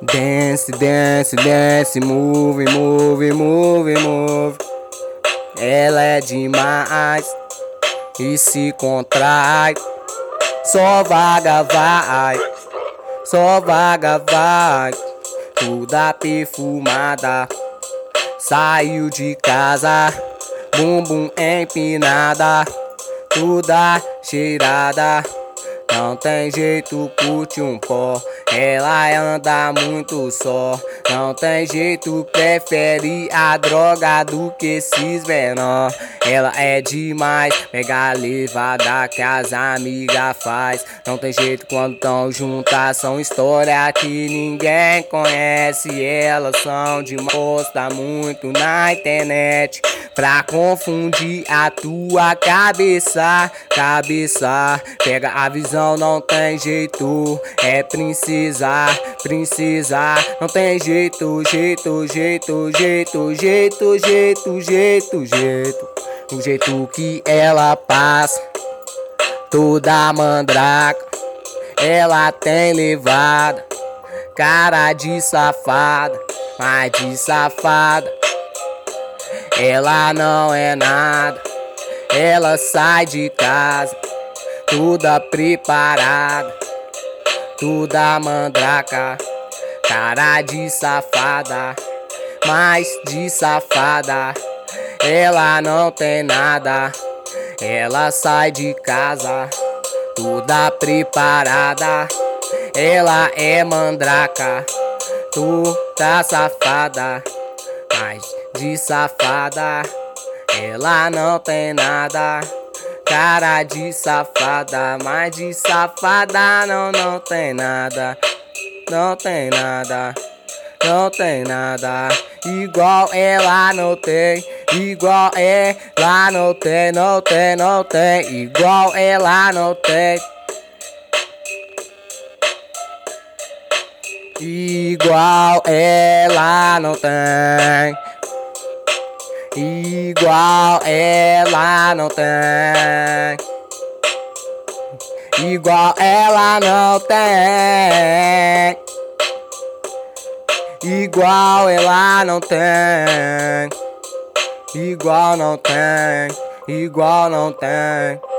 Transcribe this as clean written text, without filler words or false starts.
Dance, dance, dance, move, move, move, move. Ela é demais e se contrai. Só vaga vai, só vaga vai. Toda perfumada, saiu de casa, bumbum empinada, toda cheirada. Não tem jeito, curte um pó. Ela anda muito só. Não tem jeito, prefere a droga do que esses menor. Ela é demais, pega a levada que as amigas faz. Não tem jeito quando tão juntas, são história que ninguém conhece. Elas são demais, posta muito na internet pra confundir a tua cabeça. Pega a visão, não tem jeito. É princesa, princesa. Não tem jeito, jeito, jeito, jeito, jeito, jeito, jeito, jeito. O jeito que ela passa, toda mandraca. Ela tem levada, cara de safada, mas de safada ela não é nada. Ela sai de casa toda preparada, toda mandraca, cara de safada, mas de safada ela não tem nada. Ela sai de casa toda preparada, ela é mandraca, toda safada, mas de safada ela não tem nada. Cara de safada, mas de safada não tem nada. Não tem nada, não tem nada. Igual ela não tem, igual ela não tem, não tem, não tem. Igual ela não tem, igual ela não tem. Igual ela não tem. Igual ela não tem. Igual ela não tem. Igual não tem. Igual não tem.